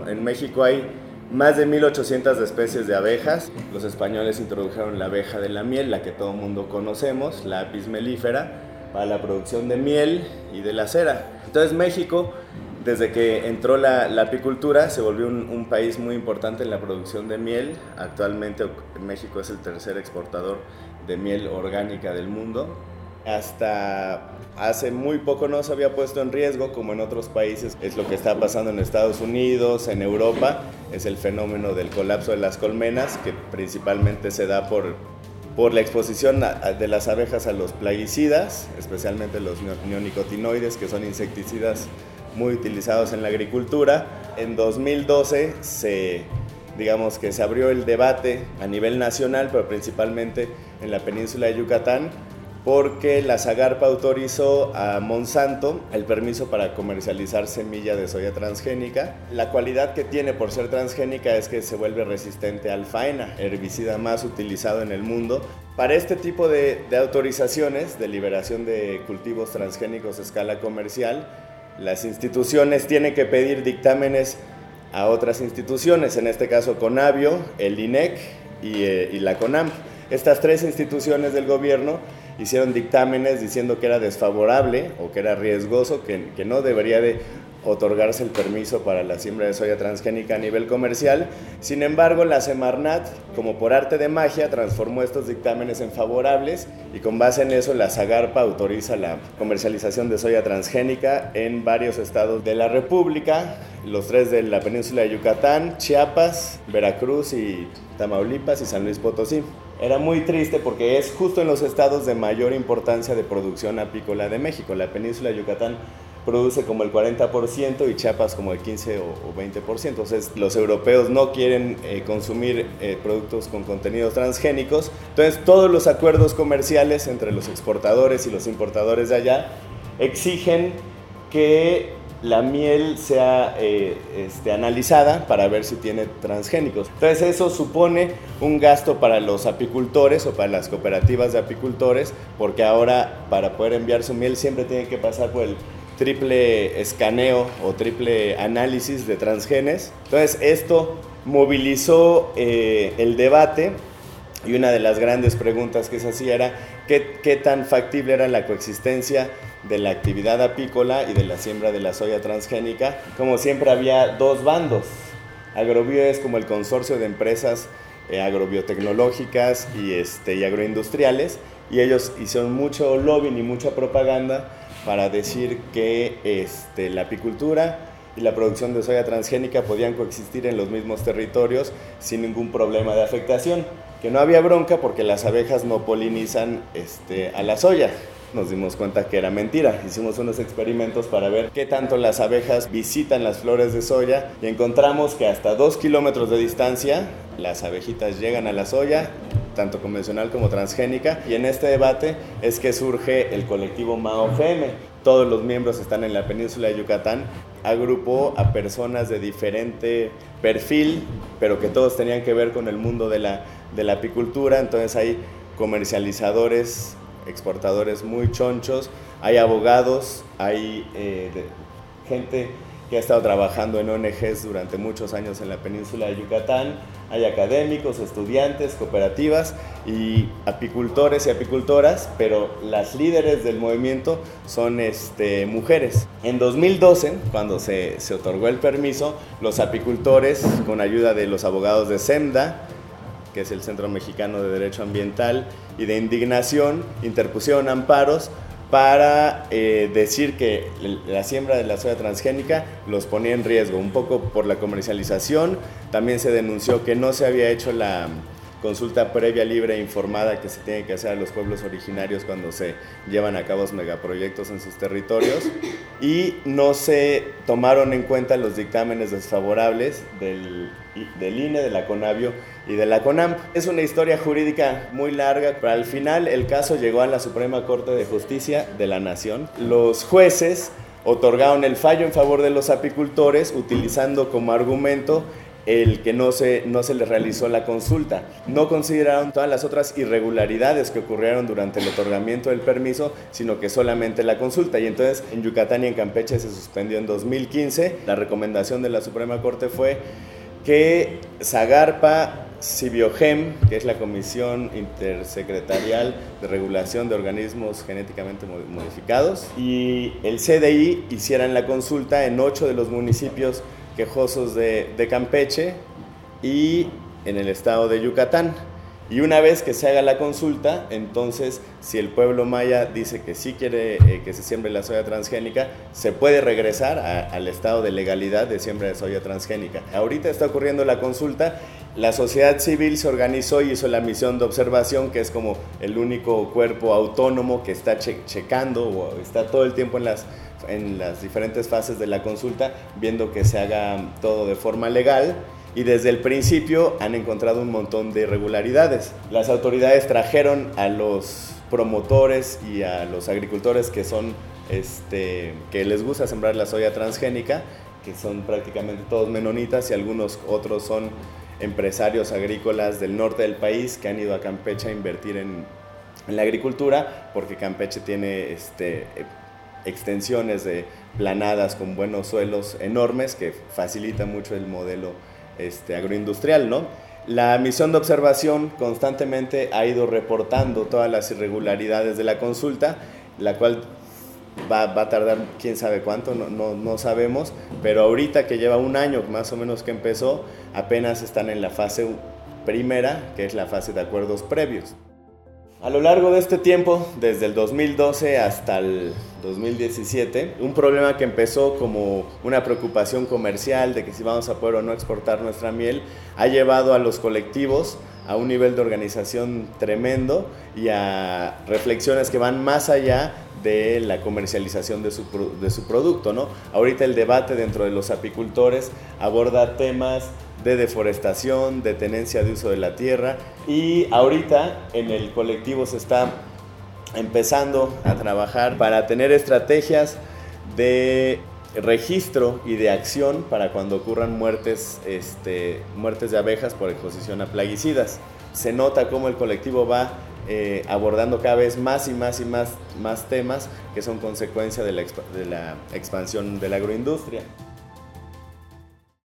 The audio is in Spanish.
en México hay más de 1800 especies de abejas. Los españoles introdujeron la abeja de la miel, la que todo el mundo conocemos, la Apis mellifera, para la producción de miel y de la cera. Entonces México, desde que entró la apicultura, se volvió un país muy importante en la producción de miel. Actualmente México es el tercer exportador de miel orgánica del mundo. Hasta hace muy poco no se había puesto en riesgo, como en otros países. Es lo que está pasando en Estados Unidos, en Europa. Es el fenómeno del colapso de las colmenas, que principalmente se da por la exposición de las abejas a los plaguicidas, especialmente los neonicotinoides, que son insecticidas muy utilizados en la agricultura. En 2012 se abrió el debate a nivel nacional, pero principalmente en la península de Yucatán, porque la Zagarpa autorizó a Monsanto el permiso para comercializar semilla de soya transgénica. La cualidad que tiene por ser transgénica es que se vuelve resistente al faena, herbicida más utilizado en el mundo. Para este tipo de autorizaciones de liberación de cultivos transgénicos a escala comercial, las instituciones tienen que pedir dictámenes a otras instituciones, en este caso Conavio, el INEC y la CONAMP. Estas tres instituciones del gobierno hicieron dictámenes diciendo que era desfavorable o que era riesgoso, que no debería de otorgarse el permiso para la siembra de soya transgénica a nivel comercial. Sin embargo, la Semarnat, como por arte de magia, transformó estos dictámenes en favorables y con base en eso la Zagarpa autoriza la comercialización de soya transgénica en varios estados de la República, los tres de la península de Yucatán, Chiapas, Veracruz y Tamaulipas y San Luis Potosí. Era muy triste porque es justo en los estados de mayor importancia de producción apícola de México. La península de Yucatán produce como el 40% y Chiapas como el 15 o 20%. Entonces los europeos no quieren consumir productos con contenidos transgénicos. Entonces todos los acuerdos comerciales entre los exportadores y los importadores de allá exigen que la miel sea analizada para ver si tiene transgénicos. Entonces eso supone un gasto para los apicultores o para las cooperativas de apicultores, porque ahora para poder enviar su miel siempre tienen que pasar por el triple escaneo o triple análisis de transgenes. Entonces esto movilizó el debate, y una de las grandes preguntas que se hacía era ¿qué tan factible era la coexistencia de la actividad apícola y de la siembra de la soya transgénica? Como siempre había dos bandos. Agrobio es como el consorcio de empresas agrobiotecnológicas y agroindustriales, y ellos hicieron mucho lobbying y mucha propaganda para decir que la apicultura y la producción de soya transgénica podían coexistir en los mismos territorios sin ningún problema de afectación, que no había bronca porque las abejas no polinizan a la soya. Nos dimos cuenta que era mentira. Hicimos unos experimentos para ver qué tanto las abejas visitan las flores de soya y encontramos que hasta 2 kilómetros de distancia las abejitas llegan a la soya, tanto convencional como transgénica, y en este debate es que surge el colectivo MAOFM. Todos los miembros están en la península de Yucatán. Agrupó a personas de diferente perfil, pero que todos tenían que ver con el mundo de la apicultura. Entonces hay comercializadores, exportadores muy chonchos, hay abogados, hay gente que ha estado trabajando en ONGs durante muchos años en la península de Yucatán, hay académicos, estudiantes, cooperativas y apicultores y apicultoras, pero las líderes del movimiento son mujeres. En 2012, cuando se otorgó el permiso, los apicultores, con ayuda de los abogados de SEMDA, que es el Centro Mexicano de Derecho Ambiental, y de Indignación, interpusieron amparos para decir que la siembra de la soya transgénica los ponía en riesgo, un poco por la comercialización. También se denunció que no se había hecho la consulta previa, libre e informada que se tiene que hacer a los pueblos originarios cuando se llevan a cabo megaproyectos en sus territorios, y no se tomaron en cuenta los dictámenes desfavorables del INE, de la Conavio y de la CONAMP. Es una historia jurídica muy larga, pero al final el caso llegó a la Suprema Corte de Justicia de la Nación. Los jueces otorgaron el fallo en favor de los apicultores utilizando como argumento el que no se les realizó la consulta. No consideraron todas las otras irregularidades que ocurrieron durante el otorgamiento del permiso, sino que solamente la consulta. Y entonces en Yucatán y en Campeche se suspendió en 2015. La recomendación de la Suprema Corte fue que Zagarpa, Cibiogem, que es la Comisión Intersecretarial de Regulación de Organismos Genéticamente Modificados, y el CDI hicieran la consulta en 8 de los municipios quejosos de Campeche y en el estado de Yucatán. Y una vez que se haga la consulta, entonces, si el pueblo maya dice que sí quiere que se siembre la soya transgénica, se puede regresar al estado de legalidad de siembra de soya transgénica. Ahorita está ocurriendo la consulta, la sociedad civil se organizó y hizo la misión de observación, que es como el único cuerpo autónomo que está checando o está todo el tiempo en las diferentes fases de la consulta, viendo que se haga todo de forma legal. Y desde el principio han encontrado un montón de irregularidades. Las autoridades trajeron a los promotores y a los agricultores que les gusta sembrar la soya transgénica, que son prácticamente todos menonitas y algunos otros son empresarios agrícolas del norte del país que han ido a Campeche a invertir en la agricultura, porque Campeche tiene extensiones de planadas con buenos suelos enormes que facilita mucho el modelo agroindustrial, ¿no? La misión de observación constantemente ha ido reportando todas las irregularidades de la consulta, la cual va a tardar quién sabe cuánto, no sabemos, pero ahorita que lleva un año más o menos que empezó, apenas están en la fase primera, que es la fase de acuerdos previos. A lo largo de este tiempo, desde el 2012 hasta el 2017, un problema que empezó como una preocupación comercial de que si vamos a poder o no exportar nuestra miel, ha llevado a los colectivos a un nivel de organización tremendo y a reflexiones que van más allá de la comercialización de su producto, ¿no? Ahorita el debate dentro de los apicultores aborda temas de deforestación, de tenencia de uso de la tierra, y ahorita en el colectivo se está empezando a trabajar para tener estrategias de registro y de acción para cuando ocurran muertes de abejas por exposición a plaguicidas. Se nota cómo el colectivo va abordando cada vez más temas que son consecuencia de la expansión de la agroindustria.